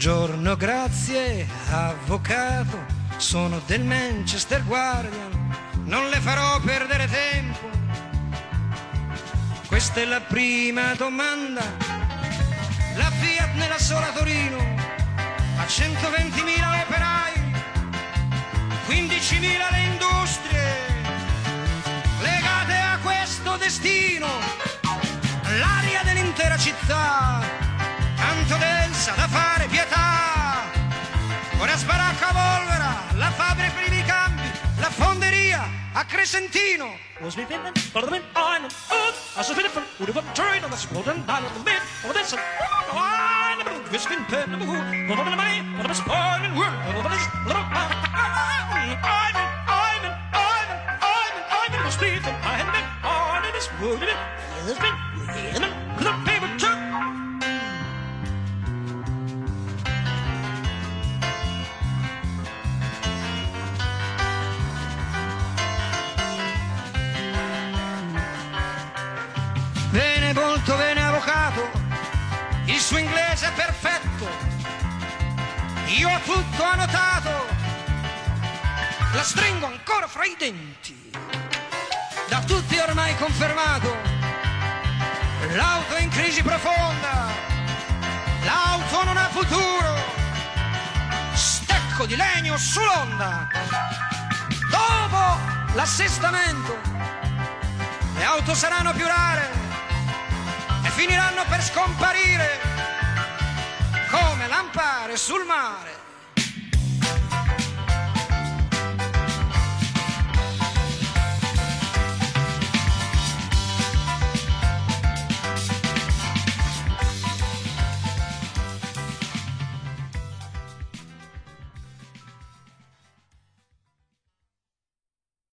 Buongiorno, grazie, avvocato, sono del Manchester Guardian, non le farò perdere tempo. Questa è la prima domanda. La Fiat nella sola Torino ha 120.000 operai, 15.000 le industrie legate a questo destino, l'aria dell'intera città, tanto densa da fare pietà. Ora sbaracca a Volvera, la fabbrica per i ricambi, la fonderia a Crescentino. Bene, molto bene, avvocato, il suo inglese è perfetto, io ho tutto annotato, la stringo ancora fra i denti, da tutti ormai confermato, l'auto è in crisi profonda, l'auto non ha futuro, stecco di legno sull'onda, dopo l'assestamento le auto saranno più rare e finiranno per scomparire come lampare sul mare.